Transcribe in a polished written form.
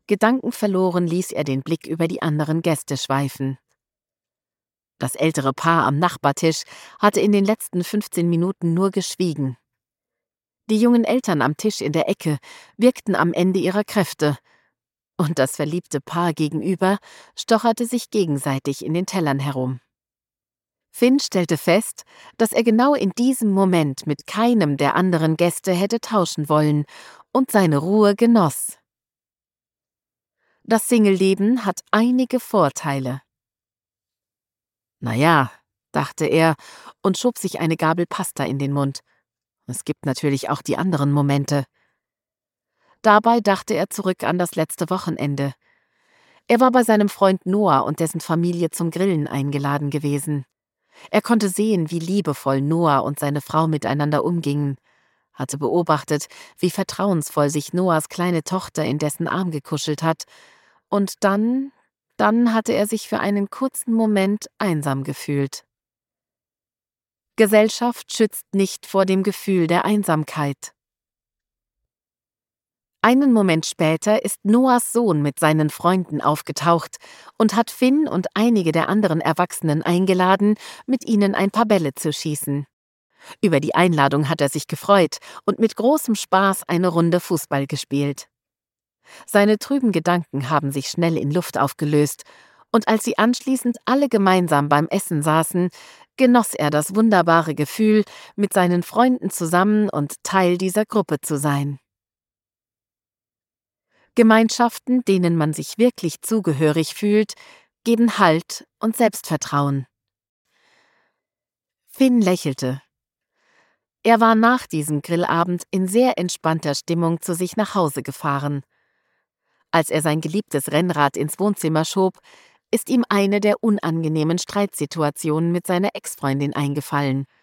Gedankenverloren ließ er den Blick über die anderen Gäste schweifen. Das ältere Paar am Nachbartisch hatte in den letzten 15 Minuten nur geschwiegen. Die jungen Eltern am Tisch in der Ecke wirkten am Ende ihrer Kräfte, und das verliebte Paar gegenüber stocherte sich gegenseitig in den Tellern herum. Finn stellte fest, dass er genau in diesem Moment mit keinem der anderen Gäste hätte tauschen wollen und seine Ruhe genoss. Das Singleleben hat einige Vorteile. Naja, dachte er und schob sich eine Gabel Pasta in den Mund. Es gibt natürlich auch die anderen Momente. Dabei dachte er zurück an das letzte Wochenende. Er war bei seinem Freund Noah und dessen Familie zum Grillen eingeladen gewesen. Er konnte sehen, wie liebevoll Noah und seine Frau miteinander umgingen, hatte beobachtet, wie vertrauensvoll sich Noahs kleine Tochter in dessen Arm gekuschelt hat, und dann hatte er sich für einen kurzen Moment einsam gefühlt. Gesellschaft schützt nicht vor dem Gefühl der Einsamkeit. Einen Moment später ist Noahs Sohn mit seinen Freunden aufgetaucht und hat Finn und einige der anderen Erwachsenen eingeladen, mit ihnen ein paar Bälle zu schießen. Über die Einladung hat er sich gefreut und mit großem Spaß eine Runde Fußball gespielt. Seine trüben Gedanken haben sich schnell in Luft aufgelöst, und als sie anschließend alle gemeinsam beim Essen saßen, genoss er das wunderbare Gefühl, mit seinen Freunden zusammen und Teil dieser Gruppe zu sein. Gemeinschaften, denen man sich wirklich zugehörig fühlt, geben Halt und Selbstvertrauen. Finn lächelte. Er war nach diesem Grillabend in sehr entspannter Stimmung zu sich nach Hause gefahren. Als er sein geliebtes Rennrad ins Wohnzimmer schob, ist ihm eine der unangenehmen Streitsituationen mit seiner Ex-Freundin eingefallen.